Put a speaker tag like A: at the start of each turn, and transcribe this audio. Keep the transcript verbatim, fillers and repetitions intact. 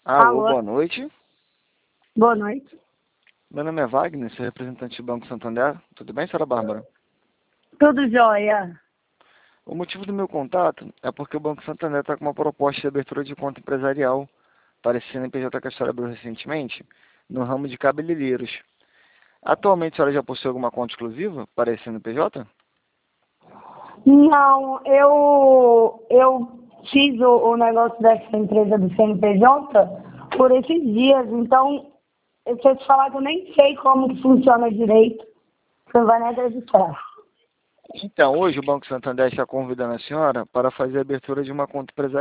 A: Alô,
B: Alô,
A: boa noite.
B: boa noite.
A: Meu nome é Wagner, sou representante do Banco Santander. Tudo bem, senhora Bárbara?
B: Tudo jóia?
A: O motivo do meu contato é porque o Banco Santander está com uma proposta de abertura de conta empresarial para esse C N P J que a senhora abriu recentemente, no ramo de cabeleireiros. Atualmente, a senhora já possui alguma conta exclusiva para esse C N P J?
B: Não, eu, eu fiz o, o negócio dessa empresa do C N P J por esses dias, então eu sei te falar que eu nem sei como que funciona direito, você não vai nem acreditar.
A: Então, hoje o Banco Santander está convidando a senhora para fazer a abertura de uma conta empresarial.